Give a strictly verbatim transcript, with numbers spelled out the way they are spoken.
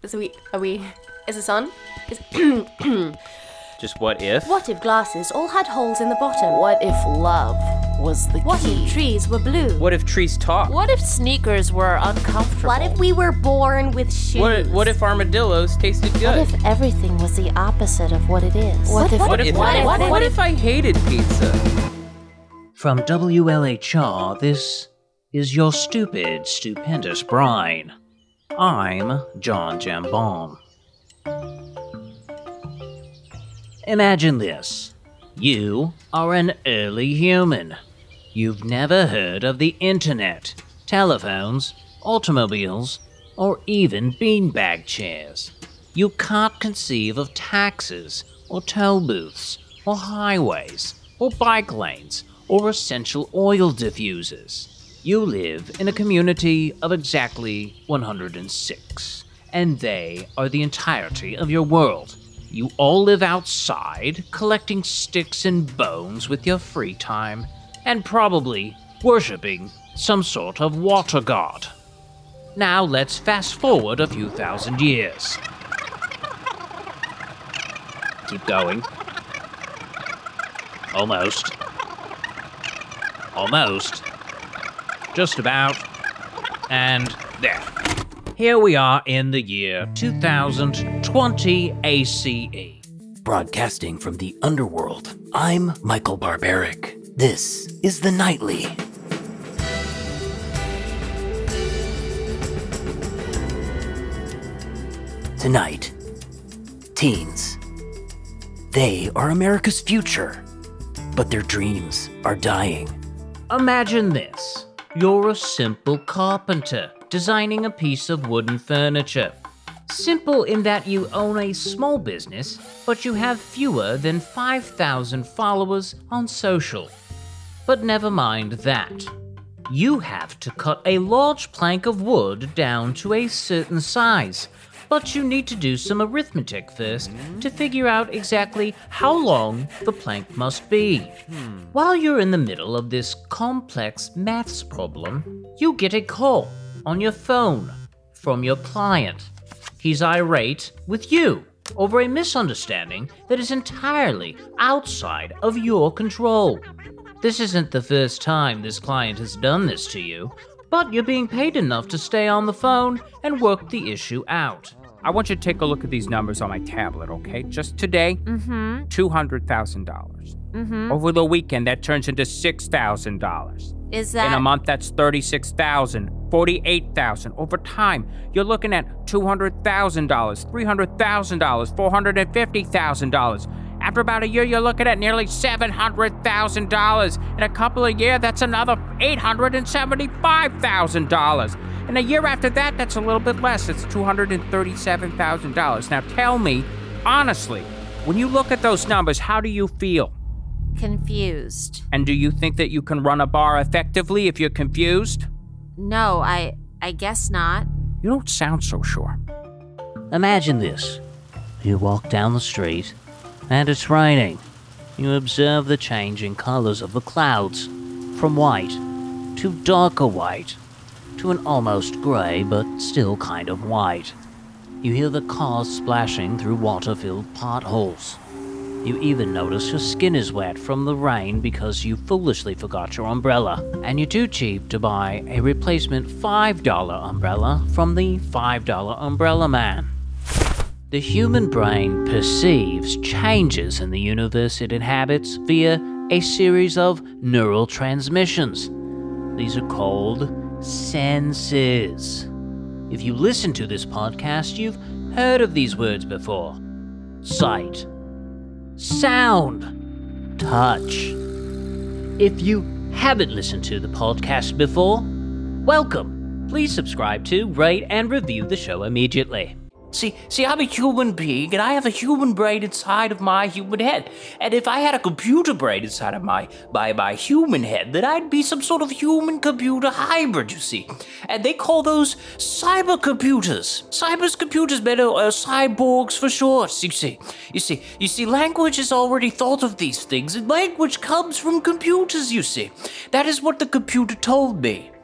so we, are we, is this on? Is, Just what if? what if glasses all had holes in the bottom? What if love was the What key? if trees were blue? What if trees talk? What if sneakers were uncomfortable? What if we were born with shoes? What, what if armadillos tasted good? What if everything was the opposite of what it is? What if- What if, What if- what, what what if- if I hated pizza? From W L H R, this is your stupid, stupendous brain. I'm John Jambon. Imagine this. You are an early human. You've never heard of the internet, telephones, automobiles, or even beanbag chairs. You can't conceive of taxis, or toll booths, or highways, or bike lanes, or essential oil diffusers. You live in a community of exactly one hundred six, and they are the entirety of your world. You all live outside, collecting sticks and bones with your free time, and probably worshipping some sort of water god. Now let's fast forward a few thousand years. Keep going. Almost. Almost. Just about. And there. Here we are in the year two thousand twenty A C E. Broadcasting from the underworld, I'm Michael Barbaric. This is The Nightly. Tonight, teens. They are America's future, but their dreams are dying. Imagine this. You're a simple carpenter, designing a piece of wooden furniture. Simple in that you own a small business, but you have fewer than five thousand followers on social. But never mind that. You have to cut a large plank of wood down to a certain size, but you need to do some arithmetic first to figure out exactly how long the plank must be. While you're in the middle of this complex maths problem, you get a call on your phone from your client. He's irate with you over a misunderstanding that is entirely outside of your control. This isn't the first time this client has done this to you, but you're being paid enough to stay on the phone and work the issue out. I want you to take a look at these numbers on my tablet, okay? Just today, Mm-hmm. two hundred thousand dollars. Mm-hmm. Over the weekend, that turns into six thousand dollars. Is In a that... month, that's thirty-six thousand dollars, forty-eight thousand dollars. Over time, you're looking at two hundred thousand dollars, three hundred thousand dollars, four hundred fifty thousand dollars. After about a year, you're looking at nearly seven hundred thousand dollars. In a couple of years, that's another eight hundred seventy-five thousand dollars. And a year after that, that's a little bit less. It's two hundred thirty-seven thousand dollars. Now tell me, honestly, when you look at those numbers, how do you feel? confused? And do you think that you can run a bar effectively if you're confused? No, I... I guess not. You don't sound so sure. Imagine this. You walk down the street, and it's raining. You observe the changing colors of the clouds, from white to darker white, to an almost gray but still kind of white. You hear the cars splashing through water-filled potholes. You even notice your skin is wet from the rain because you foolishly forgot your umbrella, and you're too cheap to buy a replacement five dollar umbrella from the five dollar umbrella man. The human brain perceives changes in the universe it inhabits via a series of neural transmissions. These are called senses. If you listen to this podcast, you've heard of these words before. Sight, sound, touch. If you haven't listened to the podcast before, welcome. Please subscribe to, rate, and review the show immediately. See, see, I'm a human being, and I have a human brain inside of my human head. And if I had a computer brain inside of my, my, my human head, then I'd be some sort of human-computer hybrid, you see. And they call those cybercomputers. Cybercomputers, men are uh, cyborgs for short, you see. You see, you see, language has already thought of these things, and language comes from computers, you see. That is what the computer told me.